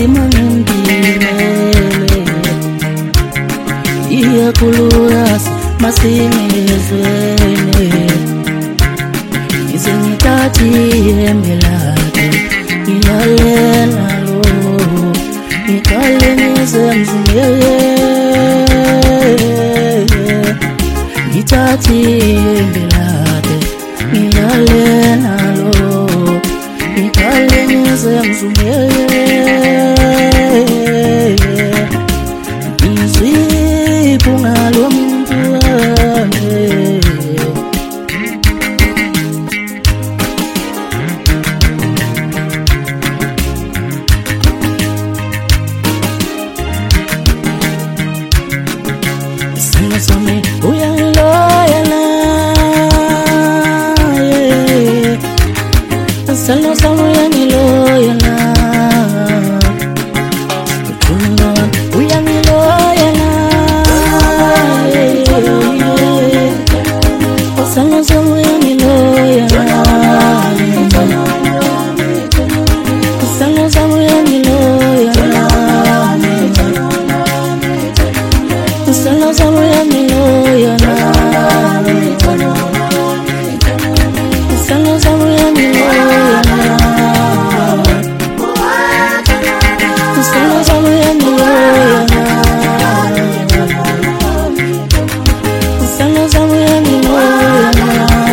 mangindimele ikakhulukazi masinezwene ngizengithathi ihembe lakhe ngilalela lo ngiqale ngizemzungele ngithathi ihembe lakhe ngilalela lo ngiqale ngizemzungele ngizipho ngalo muntu wami sami uyangiloyela salo sami uyangiloyela uyangiloyela salo sami uyangiloyela salo sami uyangiloyela salo sami uyangiloyela salo sami uyangiloyela salo sami uyangiloyela salo sami uyangiloyela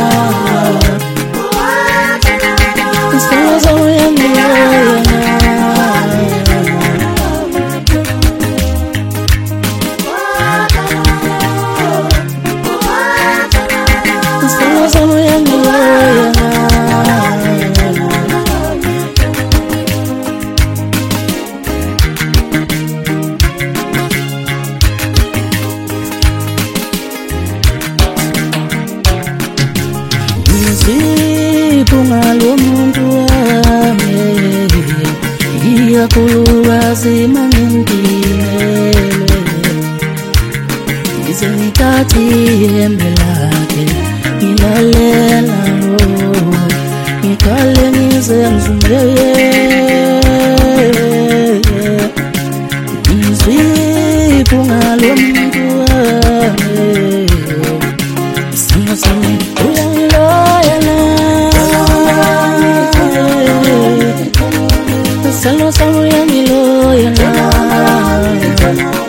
salo sami uyangiloyela ngizipho ngalo muntu wami ikakhulukazi mangindimele ngizengithathi ihembe lakhe ngilalela lo ngiqale ngizemzungele ngizipho ngalo muntu wami salo sami uyangiloyela salo sami uyangiloyela